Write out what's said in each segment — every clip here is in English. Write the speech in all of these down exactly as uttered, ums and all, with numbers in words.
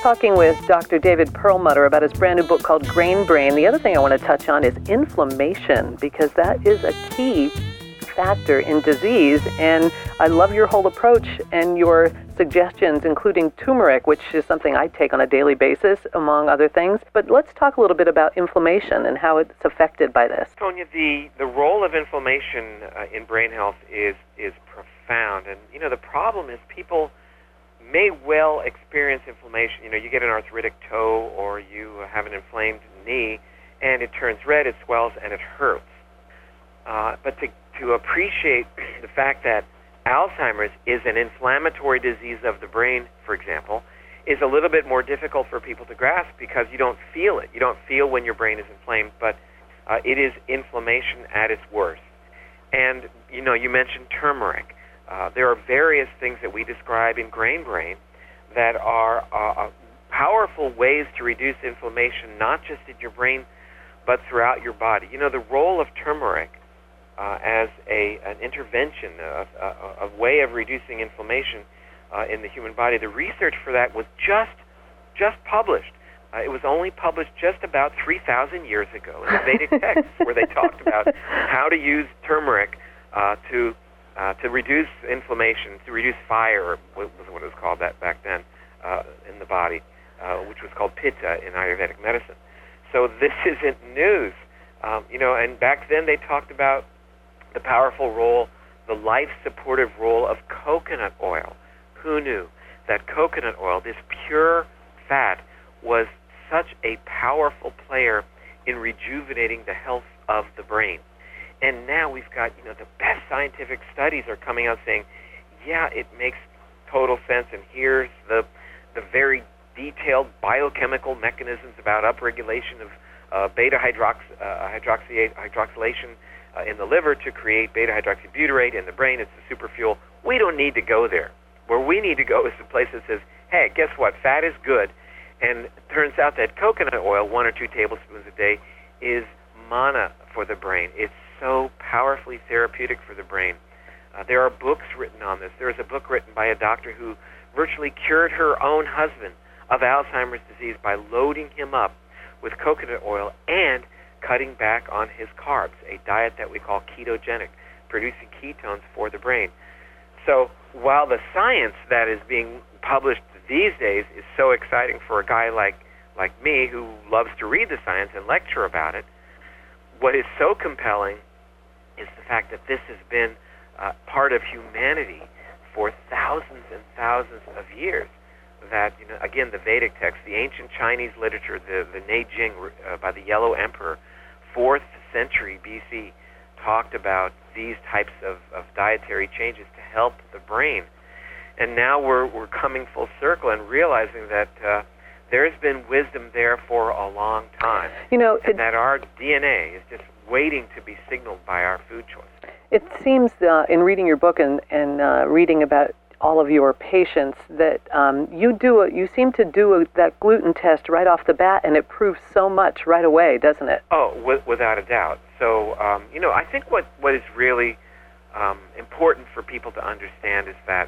talking with Doctor David Perlmutter about his brand new book called Grain Brain. The other thing I want to touch on is inflammation, because that is a key factor in disease. And I love your whole approach and your suggestions, including turmeric, which is something I take on a daily basis, among other things. But let's talk a little bit about inflammation and how it's affected by this. Tonya, the, the role of inflammation uh, in brain health is, is profound. And, you know, the problem is people may well experience inflammation. You know, you get an arthritic toe or you have an inflamed knee, and it turns red, it swells, and it hurts. Uh, but to, to appreciate the fact that Alzheimer's is an inflammatory disease of the brain, for example, is a little bit more difficult for people to grasp because you don't feel it. You don't feel when your brain is inflamed, but uh, it is inflammation at its worst. And, you know, you mentioned turmeric. Uh, there are various things that we describe in Grain Brain that are uh, powerful ways to reduce inflammation, not just in your brain, but throughout your body. You know, the role of turmeric uh, as a an intervention, a, a, a way of reducing inflammation uh, in the human body, the research for that was just just published. Uh, it was only published just about three thousand years ago in the Vedic texts, where they talked about how to use turmeric uh, to uh, to reduce inflammation, to reduce fire, was what it was called that back then uh, in the body, uh, which was called pitta in Ayurvedic medicine. So this isn't news, um, you know. And back then they talked about the powerful role, the life-supportive role of coconut oil. Who knew that coconut oil, this pure fat, was such a powerful player in rejuvenating the health of the brain? And now we've got, you know, the best scientific studies are coming out saying, yeah, it makes total sense, and here's the the very detailed biochemical mechanisms about upregulation of uh, beta-hydrox, uh, hydroxy, hydroxylation uh, in the liver to create beta-hydroxybutyrate in the brain. It's the superfuel. We don't need to go there. Where we need to go is the place that says, hey, guess what? Fat is good. And it turns out that coconut oil, one or two tablespoons a day, is mana for the brain. It's so powerfully therapeutic for the brain. Uh, there are books written on this. There is a book written by a doctor who virtually cured her own husband of Alzheimer's disease by loading him up with coconut oil and cutting back on his carbs, a diet that we call ketogenic, producing ketones for the brain. So while the science that is being published these days is so exciting for a guy like, like me who loves to read the science and lecture about it, what is so compelling is the fact that this has been uh, part of humanity for thousands and thousands of years. That, you know, again, the Vedic text, the ancient Chinese literature, the, the Neijing uh, by the Yellow Emperor, fourth century B C, talked about these types of, of dietary changes to help the brain. And now we're we're coming full circle and realizing that uh, there's been wisdom there for a long time. You know, and it, that our D N A is just waiting to be signaled by our food choice. It seems uh, in reading your book and, and uh, reading about all of your patients that um, you do a, you seem to do a, that gluten test right off the bat, and it proves so much right away, doesn't it? Oh, w- without a doubt. So, um, you know, I think what, what is really um, important for people to understand is that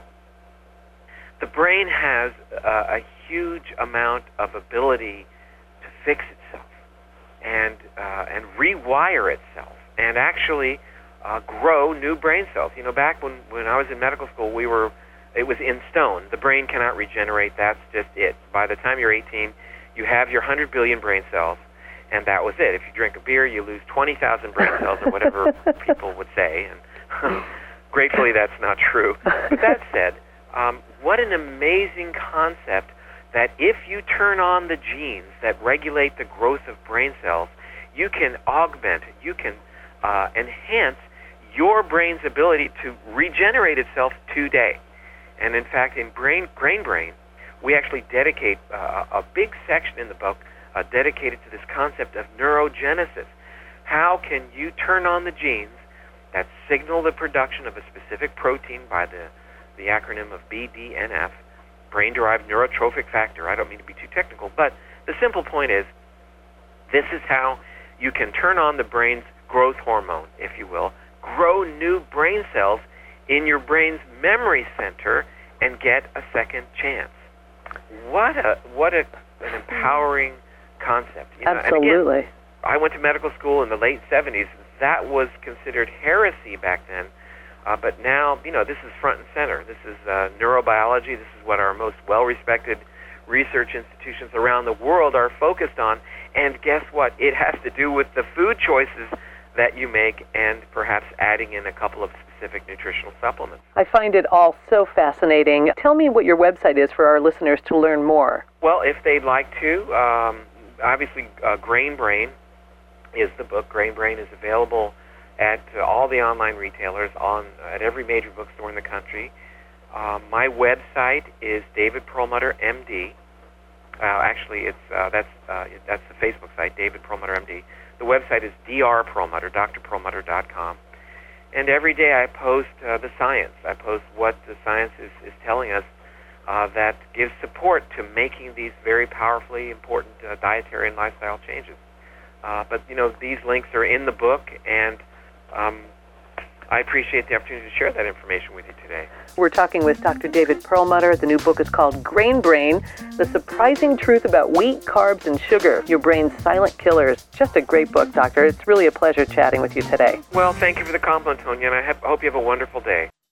the brain has uh, a huge amount of ability to fix itself and uh, and rewire itself and actually uh, grow new brain cells. You know, back when, when I was in medical school, we were it was in stone. The brain cannot regenerate. That's just it. By the time you're eighteen, you have your one hundred billion brain cells, and that was it. If you drink a beer, you lose twenty thousand brain cells, or whatever people would say. And gratefully, that's not true. But that said, um, what an amazing concept that if you turn on the genes that regulate the growth of brain cells, you can augment, you can uh, enhance your brain's ability to regenerate itself today. And in fact, in Brain, Grain Brain, we actually dedicate uh, a big section in the book uh, dedicated to this concept of neurogenesis. How can you turn on the genes that signal the production of a specific protein by the, the acronym of B D N F, brain-derived neurotrophic factor? I don't mean to be too technical, but the simple point is, this is how you can turn on the brain's growth hormone, if you will, grow new brain cells in your brain's memory center and get a second chance. what a what a an empowering concept. You know? Absolutely. And again, I went to medical school in the late seventies. That was considered heresy back then. Uh, but now, you know, this is front and center. This is uh, neurobiology. This is what our most well-respected research institutions around the world are focused on. And guess what? It has to do with the food choices that you make and perhaps adding in a couple of specific nutritional supplements. I find it all so fascinating. Tell me what your website is for our listeners to learn more. Well, if they'd like to, um, obviously uh, Grain Brain is the book. Grain Brain is available at uh, all the online retailers, on at every major bookstore in the country. Uh, my website is David Perlmutter, M D. Uh, actually, it's uh, that's uh, that's the Facebook site, David Perlmutter, M D. The website is D R Perlmutter, D R Perlmutter dot com. And every day I post uh, the science. I post what the science is, is telling us uh, that gives support to making these very powerfully important uh, dietary and lifestyle changes. Uh, but, you know, these links are in the book, and um, I appreciate the opportunity to share that information with you today. We're talking with Doctor David Perlmutter. The new book is called Grain Brain, The Surprising Truth About Wheat, Carbs, and Sugar, Your Brain's Silent Killers. Just a great book, Doctor. It's really a pleasure chatting with you today. Well, thank you for the compliment, Tonya, and I have, hope you have a wonderful day.